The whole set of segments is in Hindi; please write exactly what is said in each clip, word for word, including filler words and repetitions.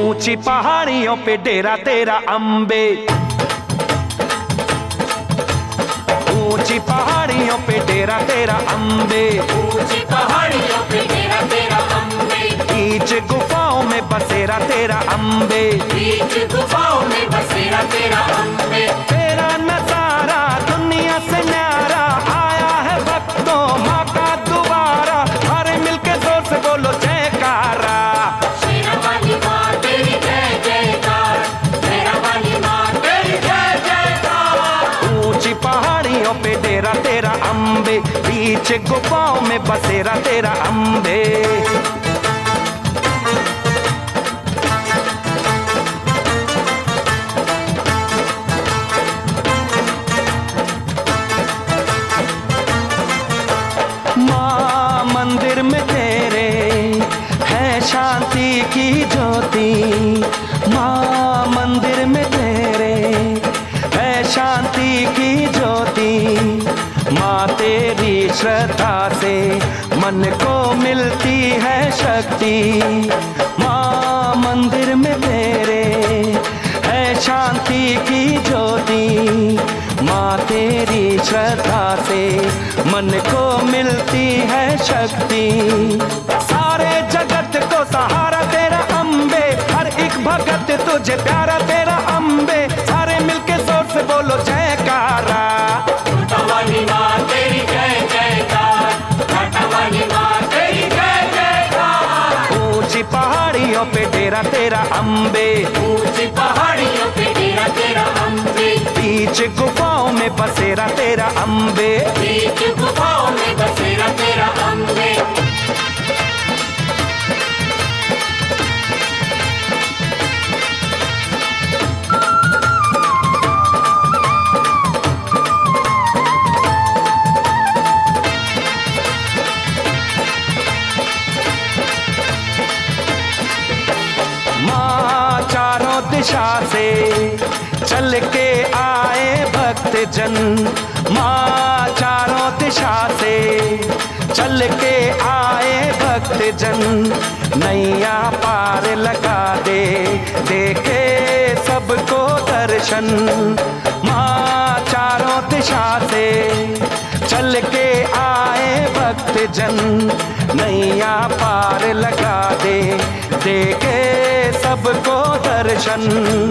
ऊंची पहाड़ियों पे डेरा तेरा अम्बे, ऊंची पहाड़ियों पे डेरा तेरा अम्बे, ऊंची पहाड़ियों पे डेरा तेरा अम्बे, बीच गुफाओं में बसेरा तेरा अम्बे, बीच गुफाओं में बसेरा तेरा अम्बे। तेरा नजारा दुनिया से न्यारा, आया है भक्तों माँ का दुबारा, अरे मिलके जोर से बोलो जयकारा। शेरा वाली माँ तेरी जय जयकार, शेरा वाली माँ तेरी जय जयकार। ऊंची पहाड़ियों पे डेरा तेरा अम्बे, बीच गुफाओं में बसेरा तेरा अम्बे। माँ मंदिर में तेरे है शांति की ज्योति, माँ मंदिर में तेरे है शांति की ज्योति, माँ तेरी श्रद्धा से मन को मिलती है शक्ति, माँ मंदिर में तेरे है शांति की ज्योति, माँ तेरी श्रद्धा से मन को मिलती है शक्ति। सारे जगत को सहारा तेरा अम्बे, हर एक भगत तुझे प्यारा तेरा अम्बे, सारे मिलके जोर से बोलो जयकारा। छोटा वाली माँ तेरी जय जयकार, छोटा वाली माँ तेरी जय जयकार। ऊंची पहाड़ियों पे डेरा तेरा अम्बे, ऊंची पहाड़ियों पे डेरा तेरा अम्बे, बीच गुफाओं में बसेरा तेरा अम्बे, बीच गुफाओं में बसेरा तेरा अम्बे। माँ चारों दिशा से चल के आए भक्त जन, माँ चारों दिशा से चल के आए भक्त जन, नैया पार लगा दे देखे सबको दर्शन। माँ चारों दिशा से चल के आए भक्त जन, नैया पार लगा दे देखे सबको दर्शन।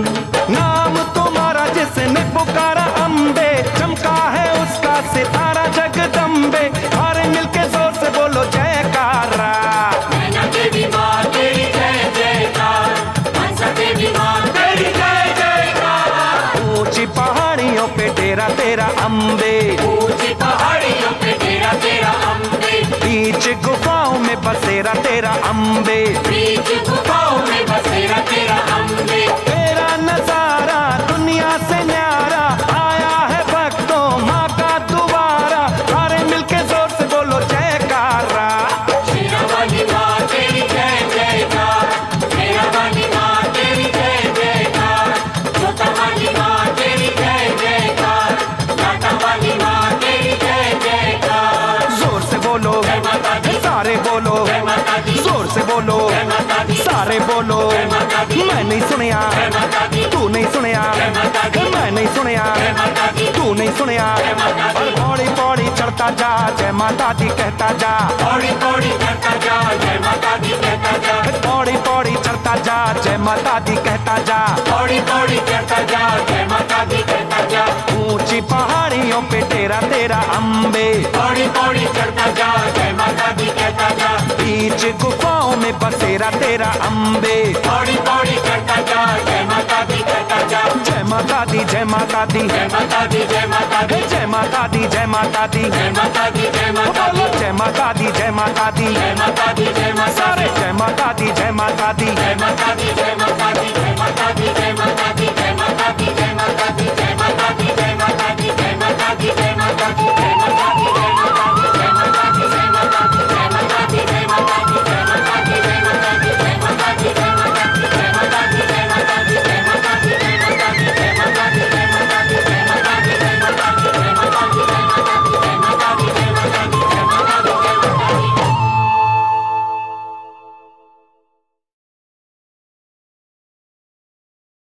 नाम तुम्हारा जिसने पुकारा अम्बे, चमका है उसका सितारा जगदम्बे, सारे मिलके जोर से बोलो जयकारा। नैना देवी माँ तेरी जय जयकार, मनसा देवी माँ तेरी जय जयकार। ऊंची पहाड़ियों पे डेरा तेरा अम्बे, ऊंची पहाड़ियों पे डेरा तेरा अम्बे, बीच गुफाओं में बसेरा तेरा अम्बे, बीच गुफाओं में बसेरा तेरा अम्बे। तेरा नजारा दुनिया से न्यारा, आया है भक्तों माँ का दुबारा, सारे मिलके जोर से बोलो जयकारा। शेरा वाली माँ तेरी जय जयकार, शेरा वाली माँ तेरी जय जयकार, जोता वाली माँ तेरी जय जयकार, लाटा वाली माँ तेरी जय जयकार। जोर से बोलो जय माता दी, सारे बोलो, जय माता दी, जोर से बोलो जय माता दी, सारे बोलो। जय माता दी, मैं नहीं सुनिया जय माता दी, तू नहीं सुनिया, जय माता दी, मैं नहीं सुनिया जय माता दी, तू नहीं सुनिया। जय माता दी, और पौड़ी पौड़ी चढ़ता जा जय माता दी कहता जा, पौड़ी पौड़ी चढ़ता जा जय माता दी कहता जा, पौड़ी पौड़ी चढ़ता जा जय माता दी कहता जा, पौड़ी पौड़ी चढ़ता जा जय माता दी कहता जा। ऊंची पहाड़ियों पे डेरा तेरा अम्बे, पौड़ी पौड़ी चढ़ता जा जय माता दी कहता जा, बीच गुफाओं में बसेरा तेरा अम्बे, पौड़ी पौड़ी चढ़ता जा जय माता दी कहता जा। जय माता दी जय माता दी जय माता दी, जय माता दी, जय माता दी जय माता दी, जय माता दी, जय माता दी, जय माता दी जय माता दी, जय माता दी, जय माता सारे दी, जय माता दी जय माता दी। जय माता दी, जय माता दी, जय माता दी, जय माता दी, जय माता दी, जय माता दी, जय माता दी, जय माता दी, जय माता दी, जय माता दी, जय माता दी।